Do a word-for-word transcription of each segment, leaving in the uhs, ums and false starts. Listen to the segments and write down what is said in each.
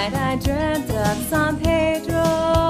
night I dreamt of San Pedro,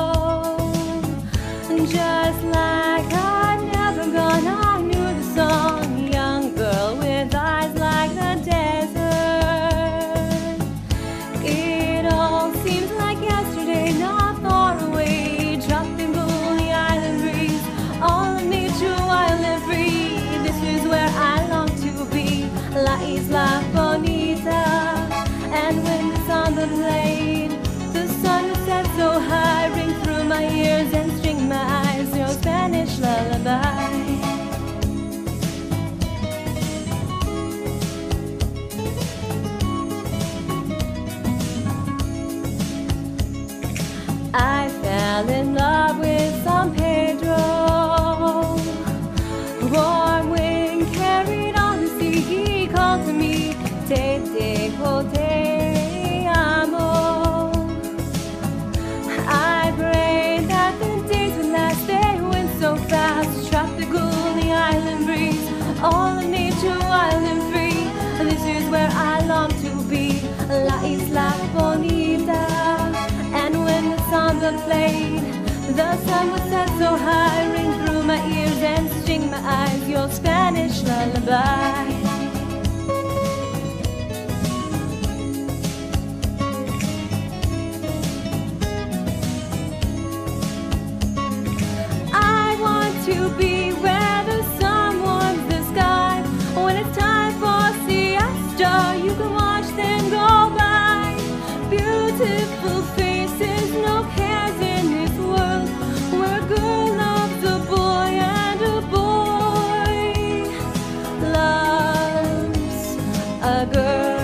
just like I'd never gone. I knew the song, young girl with eyes like the desert. It all seems like yesterday, not far away. Tropical, the island breeze, all of nature wild and free. This is where I long to be, La Isla Bonita. And when the samba played, the sun would set so high, ring through my ears and string my eyes, your Spanish lullaby. I fell in love with San Pedro. Warm wind carried on the sea, he called to me, te dejo, te amo. I prayed that the days would last, they went so fast. Tropical, the island breeze, all of nature wild and free. This is where I long to be, La Isla Bonita. And when the samba played, the sun would set so high, ring through my ears and string my eyes, your Spanish lullaby. To be where the sun warms the sky. When it's time for siesta, you can watch them go by. Beautiful faces, no cares in this world, where a girl loves a boy and a boy loves a girl.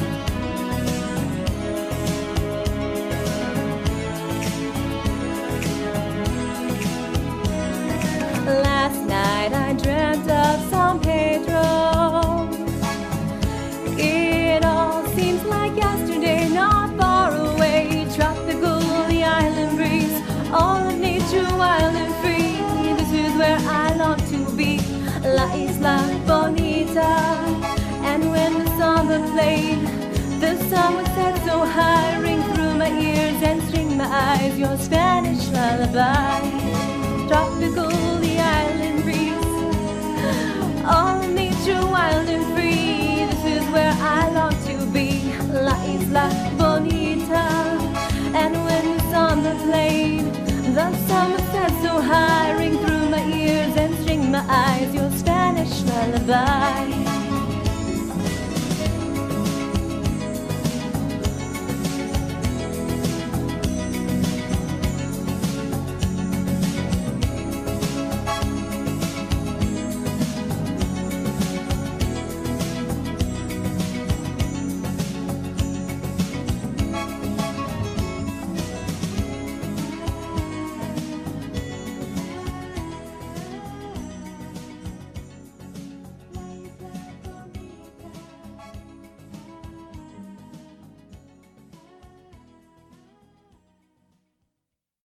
Last night I dreamt of San Pedro. It all seems like yesterday, not far away. Tropical, the island breeze, all of nature wild and free. This is where I long to be, La Isla Bonita. And when the samba played, the sun would set so high, ring through my ears and string my eyes, your Spanish lullaby. Tropical, the island breeze, all nature wild and free. This is where I long to be, La Isla Bonita. And when the samba played, the sun would set so high, ring through my ears and string my eyes, your Spanish lullaby.